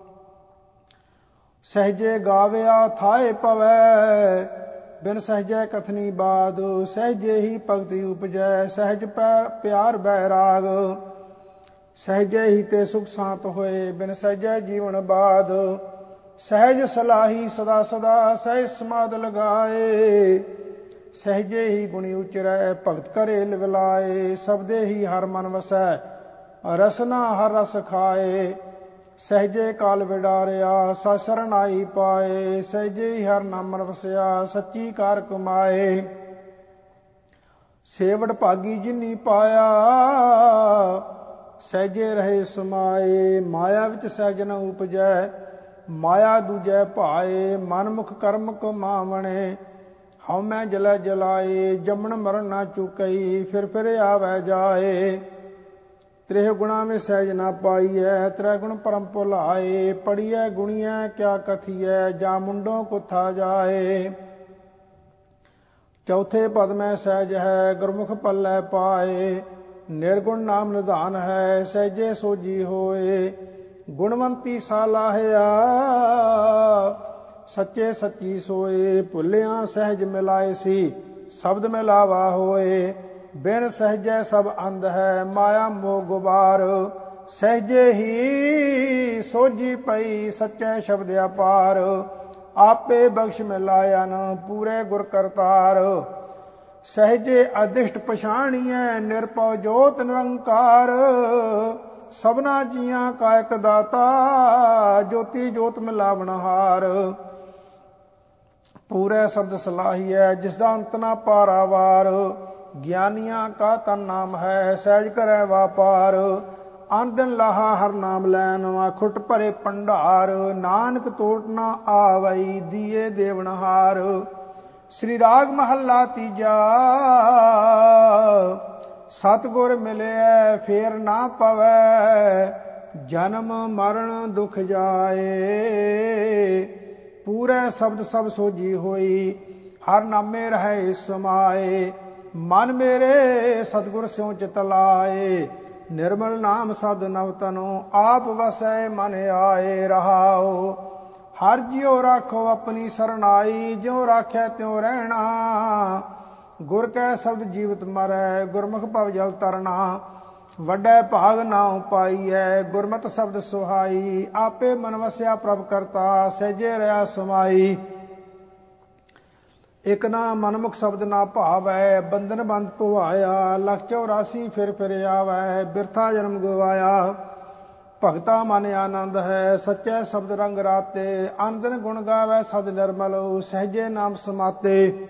A: ਸਹਿਜੇ ਗਾਵਿਆ ਥਾਏ ਪਵੈ, ਬਿਨ ਸਹਿਜੈ ਕਥਨੀ ਬਾਦ। ਸਹਿਜੇ ਹੀ ਭਗਤੀ ਉਪਜੈ, ਸਹਿਜ ਪਿਆਰ ਬੈਰਾਗ। ਸਹਿਜੇ ਹੀ ਤੇ ਸੁਖ ਸ਼ਾਂਤ ਹੋਏ, ਬਿਨ ਸਹਿਜੈ ਜੀਵਨ ਬਾਦ। ਸਹਿਜ ਸਲਾਹੀ ਸਦਾ ਸਦਾ, ਸਹਿਜ ਸਮਾਦ ਲਗਾਏ। ਸਹਿਜੇ ਹੀ ਗੁਣੀ ਉਚਰੈ, ਭਗਤ ਕਰੇ ਲਿਵਲਾਏ। ਸਬਦੇ ਹੀ ਹਰ ਮਨ ਵਸੈ, ਰਸਨਾ ਹਰ ਰਸ ਖਾਏ। ਸਹਿਜੇ ਕਾਲ ਵਿਡਾਰਿਆ, ਸਤ ਸਰਨਾਈ ਪਾਏ। ਸਹਿਜੇ ਹੀ ਹਰ ਨਾਮ ਵਸਿਆ, ਸੱਚੀ ਕਾਰ ਕਮਾਏ। ਸੇਵੜ ਭਾਗੀ ਜਿਨੀ ਪਾਇਆ, ਸਹਿਜੇ ਰਹੇ ਸਮਾਏ। ਮਾਇਆ ਵਿੱਚ ਸਹਿਜ ਨ ਉਪਜੈ, ਮਾਇਆ ਦੂਜੈ ਭਾਏ। ਮਨ ਮੁਖ ਕਰਮ ਕਮਾਵਣੇ, ਹਉ ਮੈਂ ਜਲੈ ਜਲਾਏ। ਜੰਮਣ ਮਰਨ ਨਾ ਚੁਕਈ, ਫਿਰ ਆਵੈ ਜਾਏ। ਤ੍ਰਿਹ ਗੁਣਾ ਵਿੱਚ ਸਹਿਜ ਨਾ ਪਾਈਐ, ਤ੍ਰੈ ਗੁਣ ਪਰਮ ਭੁਲਾਏ। ਪੜੀਐ ਗੁਣੀਐ ਕਿਆ ਕਥੀਐ, ਜਾਂ ਮੁੰਡੋਂ ਕੁਥਾ ਜਾਏ। ਚੌਥੇ ਪਦ ਮੈਂ ਸਹਿਜ ਹੈ, ਗੁਰਮੁਖ ਪੱਲੇ ਪਾਏ। ਨਿਰਗੁਣ ਨਾਮ ਨਿਧਾਨ ਹੈ, ਸਹਿਜੇ ਸੋਜੀ ਹੋਏ। ਗੁਣਵੰਤੀ ਸਾ ਲਾਹਿਆ, ਸੱਚੇ ਸੱਚੀ ਸੋਏ। ਭੁੱਲਿਆ ਸਹਿਜ ਮਿਲਾਏ ਸੀ, ਸ਼ਬਦ ਮਿਲਾਵਾ ਹੋਏ। ਬਿਨ ਸਹਿਜੈ ਸਭ ਅੰਧ ਹੈ, ਮਾਇਆ ਮੋਹ ਗੁਬਾਰ। ਸਹਿਜੇ ਹੀ ਸੋਝੀ ਪਈ, ਸੱਚੇ ਸ਼ਬਦ ਅਪਾਰ। ਆਪੇ ਬਖਸ਼ ਮਿਲਾਇਆ ਨ, ਪੂਰੇ ਗੁਰ ਕਰਤਾਰ। ਸਹਿਜੇ ਅਧਿਸ਼ਟ ਪਛਾਣੀਐ, ਨਿਰਭਉ ਜੋਤ ਨਿਰੰਕਾਰ। ਸਭਨਾ ਜੀਆਂ ਕਾ ਇਕ ਦਾਤਾ, ਜੋਤੀ ਜੋਤ ਮਿਲਾਵਨਹਾਰ। ਪੂਰੇ ਸ਼ਬਦ ਸਲਾਹੀਐ, ਜਿਸ ਦਾ ਅੰਤ ਨਾ ਪਾਰਾਵਾਰ। ਗਿਆਨੀਆਂ ਕਾ ਤਨ ਨਾਮ ਹੈ, ਸਹਿਜ ਕਰੈ ਵਾਪਾਰ। ਅਨ ਦਿਨ ਲਾਹਾ ਹਰ ਨਾਮ ਲੈਨ, ਖੁੱਟ ਭਰੇ ਭੰਡਾਰ। ਨਾਨਕ ਟੋਟ ਨਾ ਆਵਈ, ਦੀਏ ਦੇਵਨਹਾਰ। ਸ੍ਰੀ ਰਾਗ ਮਹੱਲਾ ਤੀਜਾ। ਸਤਿਗੁਰ ਮਿਲਿਐ ਫੇਰ ਨਾ ਪਵੈ, ਜਨਮ ਮਰਨ ਦੁਖ ਜਾਏ। ਪੂਰੇ ਸ਼ਬਦ ਸਭ ਸੋਝੀ ਹੋਈ, ਹਰ ਨਾਮੇ ਰਹੇ ਸਮਾਏ। ਮਨ ਮੇਰੇ ਸਤਿਗੁਰ ਸਿਉ ਚਿਤ ਲਾਏ, ਨਿਰਮਲ ਨਾਮ ਸਦ ਨਵ ਤਨੋ। ਆਪ ਵਸੈ ਮਨ ਆਏ ਰਹਾਉ। ਹਰ ਜਿਉ ਰਾਖੋ ਆਪਣੀ ਸਰਨਾਈ, ਜਿਉ ਰਾਖਿਆ ਤਿਉ ਰਹਿਣਾ। ਗੁਰ ਕੈ ਸ਼ਬਦ ਜੀਵਤ ਮਰੈ, ਗੁਰਮੁਖ ਭਵ ਜਲ ਤਰਨਾ। ਵੱਡੇ ਭਾਗ ਨਾਉ ਪਾਈਐ, ਗੁਰਮਤਿ ਸ਼ਬਦ ਸੁਹਾਈ। ਆਪੇ ਮਨ ਵਸਿਆ ਪ੍ਰਭ ਕਰਤਾ, ਸਹਿਜੇ ਰਿਆ ਸਮਾਈ। ਇਕ ਨਾ ਮਨਮੁਖ ਸ਼ਬਦ ਨਾ ਭਾਵੈ, ਬੰਧਨ ਬੰਦ ਭਵਾਇਆ। ਲਖ 84 ਫਿਰ ਆਵੈ, ਬਿਰਥਾ ਜਨਮ ਗਵਾਇਆ। ਭਗਤਾ ਮਨ ਆਨੰਦ ਹੈ, ਸੱਚੇ ਸ਼ਬਦ ਰੰਗ ਰਾਤੇ। ਅਨ ਦਿਨ ਗੁਣ ਗਾਵੈ ਸਦ ਨਿਰਮਲ, ਸਹਿਜੇ ਨਾਮ ਸਮਾਤੇ।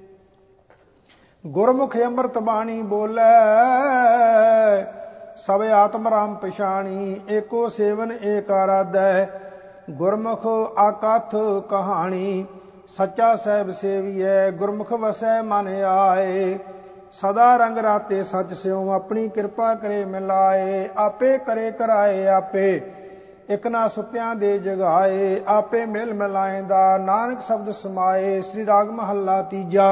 A: ਗੁਰਮੁਖ ਅੰਮ੍ਰਿਤ ਬਾਣੀ ਬੋਲੇ, ਸਭ ਆਤਮ ਰਾਮ ਪਛਾਣੀ। ਏਕੋ ਸੇਵਨ ਏਕ ਆਰਾਧੈ, ਗੁਰਮੁਖ ਆਕਥ ਕਹਾਣੀ। ਸੱਚਾ ਸਾਹਿਬ ਸੇਵੀਐ, ਗੁਰਮੁਖ ਵਸੈ ਮਨ ਆਏ। ਸਦਾ ਰੰਗ ਰਾਤੇ ਸੱਚ ਸਿਉ, ਆਪਣੀ ਕਿਰਪਾ ਕਰੇ ਮਿਲਾਏ। ਆਪੇ ਕਰੇ ਕਰਾਏ ਆਪੇ, ਇਕ ਨਾ ਸੁਤਿਆਂ ਦੇ ਜਗਾਏ। ਆਪੇ ਮਿਲ ਮਿਲਾਇਂਦਾ, ਨਾਨਕ ਸ਼ਬਦ ਸਮਾਏ। ਸ੍ਰੀ ਰਾਗ ਮਹੱਲਾ ਤੀਜਾ।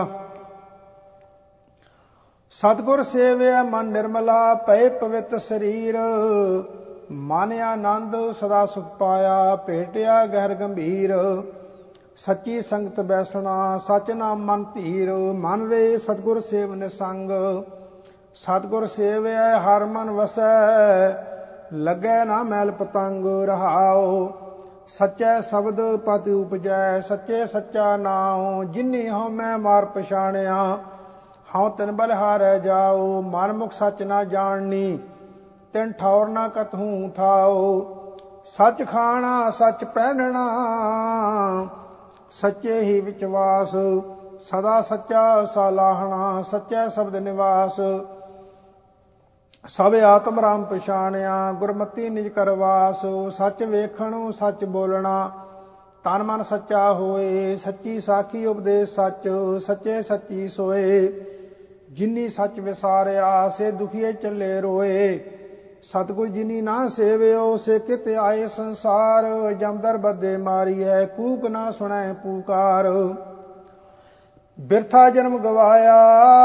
A: ਸਤਿਗੁਰ ਸੇਵਿਆ ਮਨ ਨਿਰਮਲਾ, ਭਏ ਪਵਿੱਤ ਸਰੀਰ। ਮਨ ਆਨੰਦ ਸਦਾ ਸੁਖ ਪਾਇਆ, ਭੇਟਿਆ ਗਹਿਰ ਗੰਭੀਰ। ਸੱਚੀ ਸੰਗਤ ਬੈਸਣਾ, ਸਚ ਨਾਮ ਮਨ ਧੀਰ। ਮਨ ਰੇ ਸਤਿਗੁਰ ਸੇਵ ਨਿਸੰਗ, ਸਤਿਗੁਰ ਸੇਵਿਐ ਹਰ ਮਨ ਵਸੈ, ਲੱਗੈ ਨਾ ਮੈਲ ਪਤੰਗ ਰਹਾਉ। ਸੱਚੈ ਸ਼ਬਦ ਪਤਿ ਉਪਜੈ, ਸੱਚੇ ਸੱਚਾ ਨਾਉ। ਜਿਨੀ ਹਉ ਮੈਂ ਮਾਰ ਪਛਾਣਿਆ, ਹਉ ਤਿਨ ਬਲਿਹਾਰੈ ਜਾਉ। ਮਨ ਮੁਖ ਸੱਚ ਨਾ ਜਾਣਨੀ, ਤਿਨ ਠੌਰ ਨਾ ਕਤਹੂ ਥਾਉ। ਸੱਚ ਖਾਣਾ ਸੱਚ ਪਹਿਨਣਾ, ਸੱਚੇ ਹੀ ਵਿਚਵਾਸ। ਸਦਾ ਸੱਚਾ ਸਾਲਾਹਣਾ, ਸੱਚੈ ਸ਼ਬਦ ਨਿਵਾਸ। ਸਭ ਆਤਮ ਰਾਮ ਪਛਾਣਿਆ, ਗੁਰਮਤੀ ਨਿਜ ਕਰਵਾਸ। ਸੱਚ ਵੇਖਣੁ ਸੱਚ ਬੋਲਣਾ, ਤਨ ਮਨ ਸੱਚਾ ਹੋਏ। ਸੱਚੀ ਸਾਖੀ ਉਪਦੇਸ਼ ਸੱਚ, ਸੱਚੇ ਸੱਚੀ ਸੋਏ। ਜਿਨੀ ਸੱਚ ਵਿਸਾਰਿਆ, ਸੇ ਦੁਖੀਏ ਚੱਲੇ ਰੋਏ। ਸਤਿਗੁਰ ਜਿਨੀ ਨਾ ਸੇਵਿਓ, ਸੇ ਕਿਤੇ ਆਏ ਸੰਸਾਰ। ਜਮਦਰ ਬੱਦੇ ਮਾਰੀਐ, ਕੂਕ ਨਾ ਸੁਣੈ ਪੁਕਾਰ। ਬਿਰਥਾ ਜਨਮ ਗਵਾਇਆ,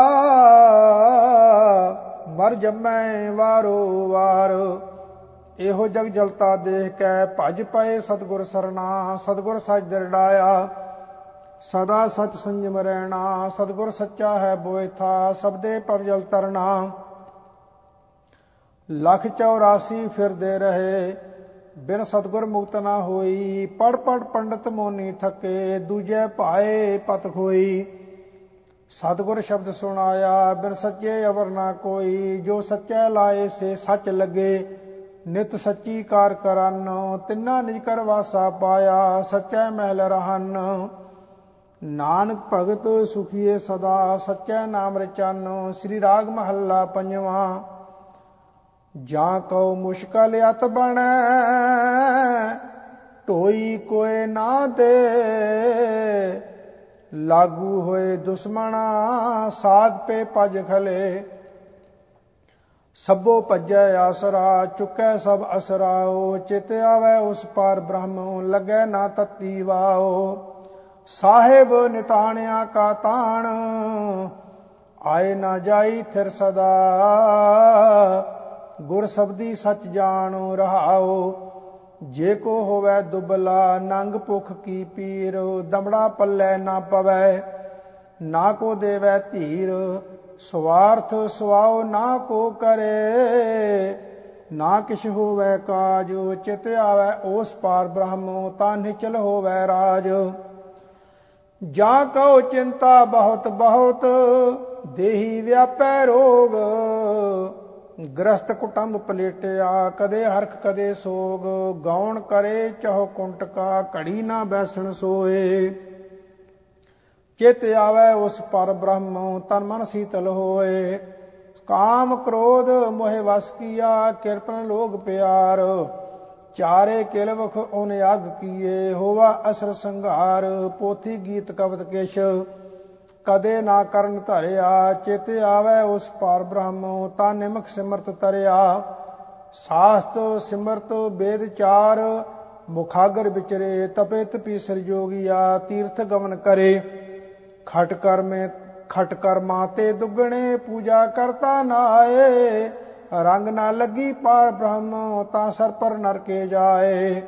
A: ਮਰ ਜੰਮੈ ਵਾਰੋ ਵਾਰ। ਇਹੋ ਜਗ ਜਲਤਾ ਦੇਖ ਕੇ, ਭਜ ਪਏ ਸਤਿਗੁਰ ਸਰਨਾ। ਸਤਿਗੁਰ ਸੱਚ ਦਰੜਾਇਆ, ਸਦਾ ਸੱਚ ਸੰਜਮ ਰਹਿਣਾ। ਸਤਿਗੁਰ ਸੱਚਾ ਹੈ ਬੋਇਥਾ, ਸਬਦੇ ਪਵਜਲ ਤਰਨਾ। ਲੱਖ 84 ਫਿਰਦੇ ਰਹੇ, ਬਿਨ ਸਤਿਗੁਰ ਮੁਕਤ ਨਾ ਹੋਈ। ਪੜ ਪੜ ਪੰਡਤ ਮੋਨੀ ਥਕੇ, ਦੂਜੇ ਭਾਏ ਪਤ ਖੋਈ। ਸਤਿਗੁਰ ਸ਼ਬਦ ਸੁਣਾਇਆ, ਬਿਨ ਸੱਚੇ ਅਵਰ ਨਾ ਕੋਈ। ਜੋ ਸੱਚੈ ਲਾਏ ਸੇ ਸੱਚ ਲੱਗੇ, ਨਿਤ ਸੱਚੀ ਕਾਰ ਕਰਨ। ਤਿੰਨਾ ਨਿਜ ਕਰ ਵਾਸਾ ਪਾਇਆ, ਸੱਚੈ ਮਹਿਲ ਰਹਨ। ਨਾਨਕ ਭਗਤ ਸੁਖੀਏ ਸਦਾ, ਸੱਚੈ ਨਾਮ ਰਚਨ। ਸ੍ਰੀ ਰਾਗ ਮਹੱਲਾ ਪੰਜਵਾਂ। ਜਾਂ ਕਉ ਮੁਸ਼ਕਲ ਅਤ ਬਣੈ, ਢੋਈ ਕੋਇ ਨਾ ਦੇ। ਲਾਗੂ ਹੋਏ ਦੁਸ਼ਮਣਾ, ਸਾਧ ਪੇ ਭਜ ਖਲੇ। ਸਭੋ ਭਜੈ ਆਸਰਾ, ਚੁਕੈ ਸਭ ਅਸਰਾਓ। ਚਿਤ ਆਵੈ ਉਸ ਪਾਰ ਬ੍ਰਹਮ, ਲੱਗੈ ਨਾ ਤਤੀ ਵਾਓ। ਸਾਹਿਬ ਨਿਤਾਣਿਆ ਕਾ ਤਾਣ, ਆਏ ਨਾ ਜਾਈ ਥਿਰ ਸਦਾ। ਗੁਰ ਸਬਦੀ ਸੱਚ ਜਾਣੁ ਰਹਾਉ। ਜੇ ਕੋ ਹੋਵੈ ਦੁਬਲਾ, ਨੰਗ ਭੁਖ ਕੀ ਪੀਰ। ਦਮੜਾ ਪੱਲੇ ਨਾ ਪਵੈ, ਨਾ ਕੋ ਦੇਵੈ ਧੀਰ। ਸਵਾਰਥ ਸੁਆਉ ਨਾ ਕੋ ਕਰੇ, ਨਾ ਕਿਛ ਹੋਵੈ ਕਾਜ। ਚਿਤ ਆਵੈ ਉਸ ਪਾਰ ਬ੍ਰਹਮ, ਤਾਂ ਨਿਚਲ ਹੋਵੈ ਰਾਜ। ਜਾਂ ਕਉ ਚਿੰਤਾ ਬਹੁਤ ਬਹੁਤ, ਦੇਹੀ ਵਿਆਪੈ ਰੋਗ। ਗ੍ਰਸਤ ਕੁਟੰਬ ਪਲੇਟਿਆ, ਕਦੇ ਹਰਖ ਕਦੇ ਸੋਗ। ਗਾਉਣ ਕਰੇ ਚਹੁ ਕੁੰਟਕਾ, ਘੜੀ ਨਾ ਬੈਸਣ ਸੋਏ। ਚਿਤ ਆਵੈ ਉਸ ਪਰ ਬ੍ਰਹਮ, ਤਨ ਮਨ ਸੀਤਲ ਹੋਏ। ਕਾਮ ਕ੍ਰੋਧ ਮੋਹਿ ਵਸ ਕੀਆ, ਕਿਰਪਨ ਲੋਗ ਪਿਆਰ। ਚਾਰੇ ਕਿਲਵਖ ਓਨ ਅਗ ਕੀਏ, ਹੋਵਾ ਅਸਰ ਸੰਘਾਰ। ਪੋਥੀ ਗੀਤ ਕਵਤ ਕਿਛ, ਕਦੇ ਨਾ ਕਰਨ ਧਰਿਆ। ਚਿਤ ਆਵੈ ਉਸ ਪਾਰ ਬ੍ਰਹਮ, ਤਾਂ ਨਿਮਖ ਸਿਮਰਤ ਤਰਿਆ। ਸਾਸਤ ਸਿਮਰਤ ਵੇਦ ਚਾਰ, ਮੁਖਾਗਰ ਵਿਚਰੇ। ਤਪੇ ਤਪੀ ਸਰਜੋਗੀਆ, ਤੀਰਥ ਗਮਨ ਕਰੇ। ਖਟ ਕਰਮਾ ਤੇ ਦੁੱਗਣੇ, ਪੂਜਾ ਕਰਤਾ ਨਾਏ। ਰੰਗ ਨਾ ਲੱਗੀ ਪਾਰ ਬ੍ਰਹਮ, ਤਾਂ ਸਰ ਪਰ ਨਰਕੇ ਜਾਏ।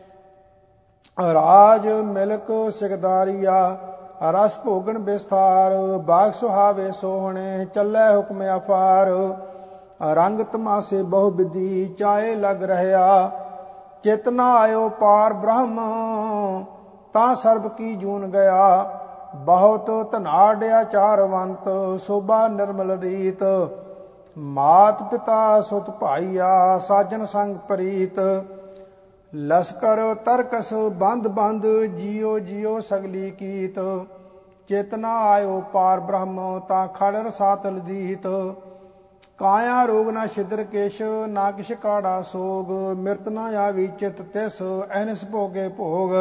A: ਰਾਜ ਮਿਲਕ ਸਿਕਦਾਰੀਆ, ਰਸ ਭੋਗਣ ਵਿਸਥਾਰ। ਬਾਗ ਸੁਹਾਵੇ ਸੋਹਣੇ, ਚੱਲੈ ਹੁਕਮ ਅਫਾਰ। ਰੰਗ ਤਮਾਸੇ ਬਹੁ ਵਿਧੀ, ਚਾਏ ਲਗ ਰਹਿਆ। ਚਿਤ ਨਾ ਆਇਓ ਪਾਰ ਬ੍ਰਹਮ, ਤਾਂ ਸਰਬ ਕੀ ਜੂਨ ਗਿਆ। ਬਹੁਤ ਧਨਾਢ ਆਚਾਰਵੰਤ, ਸੋਭਾ ਨਿਰਮਲ ਰੀਤ। ਮਾਤ ਪਿਤਾ ਸੁਤ ਭਾਈਆ, ਸਾਜਨ ਸੰਗ ਪ੍ਰੀਤ। ਲਸਕਰ ਤਰਕਸ ਬੰਦ ਬੰਦ, ਜੀਓ ਜੀਓ ਸਗਲੀ ਕੀਤ। ਚਿਤ ਨਾ ਆਇਓ ਪਾਰ ਬ੍ਰਹਮ, ਤਾਂ ਖੜ ਰਸਾਤਲ ਦੀਤ। ਕਾਇਆ ਰੋਗ ਨਾ ਛਿਦਰ ਕਿਛ, ਨਾ ਕਿਛ ਕਾੜਾ ਸੋਗ। ਮਿਰਤ ਨਾ ਆਵੀ ਚਿਤ ਤਿਸ, ਐਨਸ ਭੋਗੇ ਭੋਗ।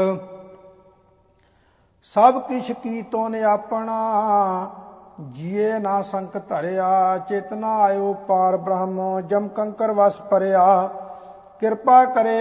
A: ਸਭ ਕਿਛ ਕੀਤੋ ਨੇ ਆਪਣਾ, ਜੀਏ ਨਾ ਸੰਕ ਧਰਿਆ। ਚਿਤ ਨਾ ਆਇਓ ਪਾਰ ਬ੍ਰਹਮ, ਜਮ ਕੰਕਰ ਵਸ ਪਰਿਆ। ਕਿਰਪਾ ਕਰੇ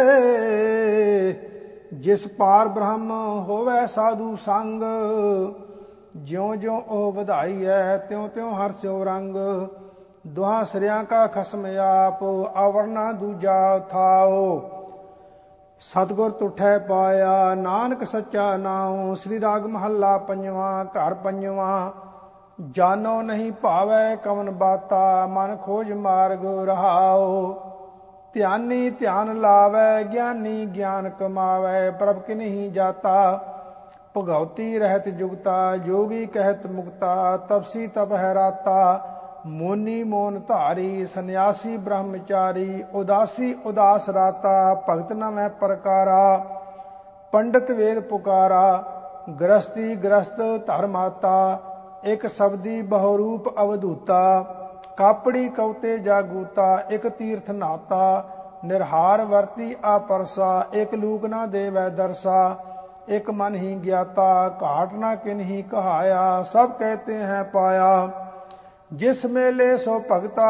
A: ਜਿਸ ਪਾਰ ਬ੍ਰਹਮ, ਹੋਵੈ ਸਾਧੂ ਸੰਗ। ਜਿਉ ਜਿਉ ਉਹ ਵਧਾਈਐ, ਤਿਉ ਤਿਉ ਹਰਸਿਓ ਰੰਗ। ਦੁਹਾ ਸਿਰਿਆਂ ਕਾ ਖਸਮ ਆਪ, ਆਵਰ ਨਾ ਦੂਜਾ ਥਾਉ। ਸਤਿਗੁਰ ਤੁਠੈ ਪਾਇਆ, ਨਾਨਕ ਸੱਚਾ ਨਾਉ। ਸ੍ਰੀ ਰਾਗ ਮਹੱਲਾ ਪੰਜਵਾਂ। ਘਰ ਪੰਜਵਾਂ। ਜਾਨੋ ਨਹੀਂ ਭਾਵੈ ਕਵਨ ਬਾਤਾ, ਮਨ ਖੋਜ ਮਾਰਗ ਰਹਾਓ। ਧਿਆਨੀ ਧਿਆਨ ਲਾਵੈ, ਗਿਆਨੀ ਗਿਆਨ ਕਮਾਵੈ, ਪ੍ਰਭ ਕਿਨਹੀ ਜਾਤਾ। ਭਗਉਤੀ ਰਹਿਤ ਜੁਗਤਾ, ਜੋਗੀ ਕਹਿਤ ਮੁਕਤਾ, ਤਪਸੀ ਤਪ ਹੈ ਰਾਤਾ। ਮੋਨੀ ਮੋਨ ਧਾਰੀ, ਸੰਨਿਆਸੀ ਬ੍ਰਹਮਚਾਰੀ, ਉਦਾਸੀ ਉਦਾਸ ਰਾਤਾ। ਭਗਤ ਨ ਮੈਂ ਪ੍ਰਕਾਰਾ, ਪੰਡਤ ਵੇਦ ਪੁਕਾਰਾ। ਗ੍ਰਸਤੀ ਗ੍ਰਸਤ ਧਰਮਾਤਾ, ਇੱਕ ਸ਼ਬਦੀ ਬਹੁ ਰੂਪ ਅਵਧੂਤਾ। ਕਾਪੜੀ ਕਉਤੇ ਜਾਗੂਤਾ, ਇੱਕ ਤੀਰਥ ਨਾਤਾ। ਨਿਰਹਾਰ ਵਰਤੀ ਆਪਰਸਾ, ਇੱਕ ਲੂਕ ਨਾ ਦੇਵੈ ਦਰਸਾ। ਇੱਕ ਮਨ ਹੀ ਗਿਆਤਾ, ਘਾਟ ਨਾ ਕਿਨਹੀ ਕਹਾਇਆ। ਸਭ ਕਹਤੇ हैं ਪਾਇਆ, ਜਿਸ ਮੇਲੇ ਸੋ ਭਗਤਾ।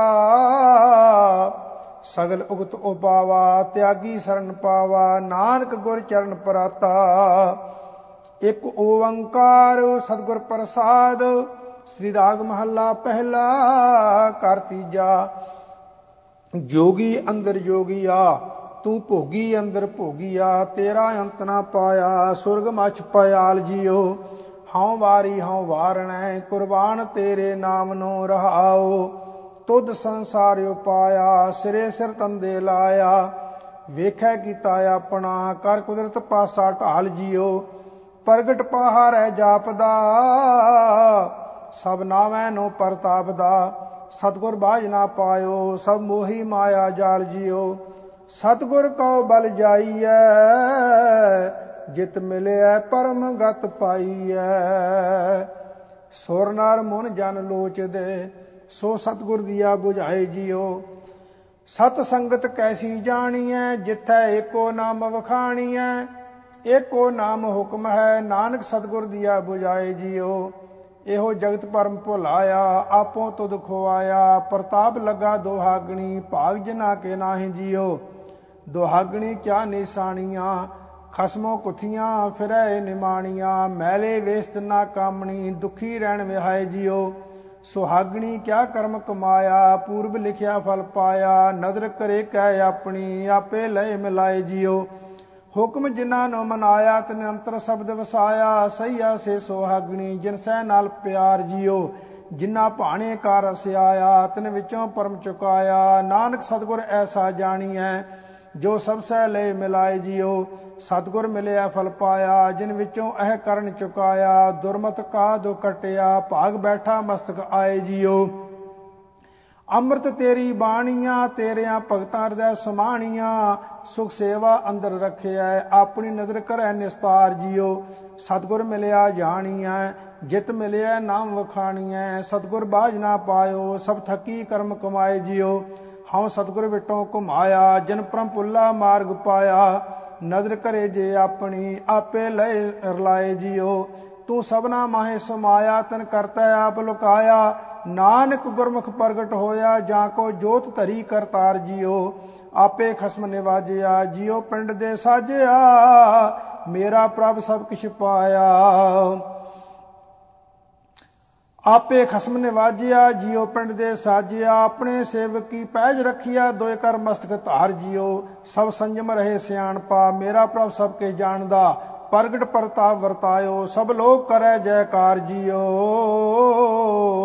A: ਸਗਲ ਉਗਤ ਉਪਾਵਾ, ਤਿਆਗੀ ਸ਼ਰਨ ਪਾਵਾ। ਨਾਨਕ ਗੁਰ ਚਰਨ ਪਰਾਤਾ। ਇੱਕ ਓੰਕਾਰ ਸਤਿਗੁਰ ਪ੍ਰਸਾਦ, ਸ੍ਰੀ ਰਾਗ ਮਹੱਲਾ ਪਹਿਲਾ ਘਰ ਤੀਜਾ। ਜੋਗੀ ਅੰਦਰ ਜੋਗੀਆ, ਤੂੰ ਭੋਗੀ ਅੰਦਰ ਭੋਗੀਆ। ਤੇਰਾ ਅੰਤ ਨਾ ਪਾਇਆ, ਸੁਰਗ ਮਛ ਪਿਆਲ ਜੀਓ। ਹਉ ਵਾਰੀ ਹਉ ਵਾਰਣੈ, ਕੁਰਬਾਨ ਤੇਰੇ ਨਾਮ ਨੂੰ ਰਹਾਓ। ਤੁਧ ਸੰਸਾਰ ਉਪਾਇਆ, ਸਿਰੇ ਸਿਰ ਤੰਦੇ ਲਾਇਆ। ਵੇਖੈ ਕੀਤਾ ਆਪਣਾ, ਕਰ ਕੁਦਰਤ ਪਾਸਾ ਢਾਲ ਜੀਓ। ਪ੍ਰਗਟ ਪਹਾੜੈ ਜਾਪਦਾ, ਸਭ ਨਾਵੈ ਨੋ ਪ੍ਰਤਾਪਦਾ। ਸਤਿਗੁਰ ਬਾਝ ਨਾ ਪਾਇਓ, ਸਭ ਮੋਹੀ ਮਾਇਆ ਜਾਲ ਜੀਓ। ਸਤਿਗੁਰ ਕਉ ਬਲ ਜਾਈਐ, ਜਿਤ ਮਿਲਿਐ ਪਰਮ ਗਤ ਪਾਈਐ। ਸੁਰ ਨਰ ਮੁਨ ਜਨ ਲੋਚਦੇ, ਸੋ ਸਤਿਗੁਰ ਦੀਆ ਬੁਝਾਏ ਜੀਓ। ਸਤ ਸੰਗਤ ਕੈਸੀ ਜਾਣੀਐ, ਜਿਥੈ ਏਕੋ ਨਾਮ ਵਖਾਣੀਐ। ਏਕੋ ਨਾਮ ਹੁਕਮ ਹੈ, ਨਾਨਕ ਸਤਿਗੁਰ ਦੀਆ ਬੁਝਾਏ ਜੀਓ। ਇਹੋ ਜਗਤ ਭਰਮ ਭੁਲਾਇਆ, ਆਪੋ ਤੁਧ ਖੁਆਇਆ। ਪ੍ਰਤਾਪ ਲੱਗਾ ਦੁਹਾਗਣੀ, ਭਾਗ ਜਿਨਾ ਕੇ ਨਾਹੀਂ ਜੀਓ। ਦੁਹਾਗਣੀ ਕਿਆ ਨਿਸ਼ਾਨੀਆਂ, ਖਸਮੋ ਕੁਥੀਆਂ ਫਿਰੈ ਨਿਮਾਣੀਆਂ। ਮੈਲੇ ਵੇਸਤ ਨਾ ਕਾਮਣੀ, ਦੁਖੀ ਰਹਿਣ ਵਿਹਾਏ ਜੀਓ। ਸੁਹਾਗਣੀ ਕਿਆ ਕਰਮ ਕਮਾਇਆ, ਪੂਰਬ ਲਿਖਿਆ ਫਲ ਪਾਇਆ। ਨਦਰ ਕਰੇ ਕਹਿ ਆਪਣੀ, ਆਪੇ ਲਏ ਮਿਲਾਏ ਜੀਓ। ਹੁਕਮ ਜਿਨ੍ਹਾਂ ਨੂੰ ਮਨਾਇਆ, ਤਿਨ ਅੰਤਰ ਸ਼ਬਦ ਵਸਾਇਆ। ਸਈਆ ਸੇ ਸੁਹਾਗਣੀ, ਜਿਨ ਸਹਿ ਨਾਲ ਪਿਆਰ ਜੀਓ। ਜਿਨ੍ਹਾਂ ਭਾਣੇ ਕਾ ਰਸਿਆਇਆ, ਤਿਨ ਵਿੱਚੋਂ ਪਰਮ ਚੁਕਾਇਆ। ਨਾਨਕ ਸਤਿਗੁਰ ਐਸਾ ਜਾਣੀਐ, ਜੋ ਸਭ ਸਹਿ ਲਏ ਮਿਲਾਏ ਜੀਓ। ਸਤਿਗੁਰ ਮਿਲਿਆ ਫਲ ਪਾਇਆ, ਜਿਨ ਵਿੱਚੋਂ ਇਹ ਕਰਨ ਚੁਕਾਇਆ। ਦੁਰਮਤ ਕਾ ਦੁ ਕਟਿਆ, ਭਾਗ ਬੈਠਾ ਮਸਤਕ ਆਏ ਜੀਓ। ਅੰਮ੍ਰਿਤ ਤੇਰੀ ਬਾਣੀਆਂ, ਤੇਰਿਆਂ ਭਗਤਾਂ ਹਿਰਦੈ ਸਮਾਣੀਆਂ। ਸੁਖ ਸੇਵਾ ਅੰਦਰ ਰੱਖਿਐ, ਆਪਣੀ ਨਦਰ ਕਰੈ ਨਿਸਤਾਰ ਜੀਓ। ਸਤਿਗੁਰ ਮਿਲਿਆ ਜਾਣੀਐ, ਜਿਤ ਮਿਲਿਆ ਨਾਮ ਵਖਾਣੀਐ। ਸਤਿਗੁਰ ਬਾਝ ਨਾ ਪਾਇਓ, ਸਭ ਥੱਕੀ ਕਰਮ ਕਮਾਏ ਜੀਓ। ਹਉ ਸਤਿਗੁਰ ਵਿਟੋਂ ਘੁਮਾਇਆ, ਜਿਨ ਪਰਮ ਪੁੱਲਾ ਮਾਰਗ ਪਾਇਆ। ਨਦਰ ਕਰੇ ਜੇ ਆਪਣੀ, ਆਪੇ ਲਏ ਰਲਾਏ ਜੀਓ। ਤੂੰ ਸਭਨਾ ਮਾਹੇ ਸਮਾਇਆ, ਤਨ ਕਰਤੈ ਆਪ ਲੁਕਾਇਆ। ਨਾਨਕ ਗੁਰਮੁਖ ਪ੍ਰਗਟ ਹੋਇਆ, ਜਾਂ ਕੋ ਜੋਤ ਧਰੀ ਕਰਤਾਰ ਜੀਓ। ਆਪੇ ਖਸਮ ਨਿਵਾਜਿਆ, ਜੀਓ ਪਿੰਡ ਦੇ ਸਾਜਿਆ। ਮੇਰਾ ਪ੍ਰਭ ਸਭ ਕਿਛ ਪਾਇਆ। ਆਪੇ ਖਸਮ ਨਿਵਾਜਿਆ, ਜੀਓ ਪਿੰਡ ਦੇ ਸਾਜਿਆ। ਆਪਣੇ ਸੇਵਕ ਕੀ ਪੈਜ ਰੱਖਿਆ, ਦੋਇ ਕਰ ਮਸਤਕ ਧਾਰ ਜੀਓ। ਸਭ ਸੰਜਮ ਰਹੇ ਸਿਆਣਪਾ, ਮੇਰਾ ਪ੍ਰਭ ਸਭ ਕੇ ਜਾਣਦਾ। ਪ੍ਰਗਟ ਪ੍ਰਤਾਪ ਵਰਤਾਇਓ, ਸਭ ਲੋਕ ਕਰੈ ਜੈਕਾਰ ਜੀਓ।